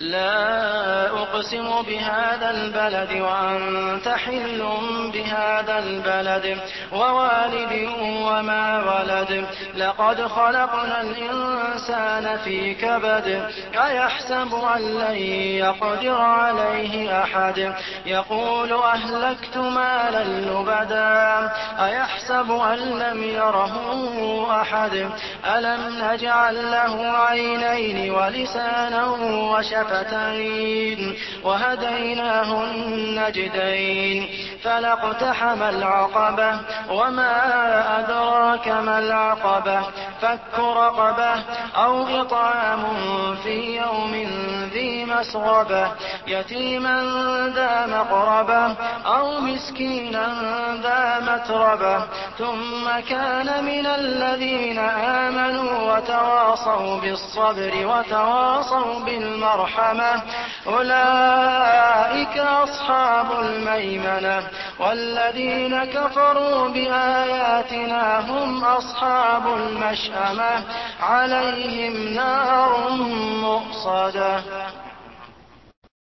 لا أقسم بهذا البلد وأنت حل بهذا البلد ووالد وما ولد لقد خلقنا الإنسان في كبد أيحسب أن لن يقدر عليه أحد يقول أهلكت مالا لبدا أيحسب أن لم يره أحد ألم نجعل له عينين ولسانا وشفتين وهديناه النجدين فلاقتحم العقبة وما أدراك ما العقبة فك رقبة أو إطعام في يوم ذي مسغبة يتيما ذا مقربة أو مسكينا ذا متربة ثم كان من الذين آمنوا وتواصوا بالصبر وتواصوا بالمرحمة أولئك أصحاب الميمنة والذين كفروا بآياتنا هم أصحاب المشأمة عليهم نار مؤصدة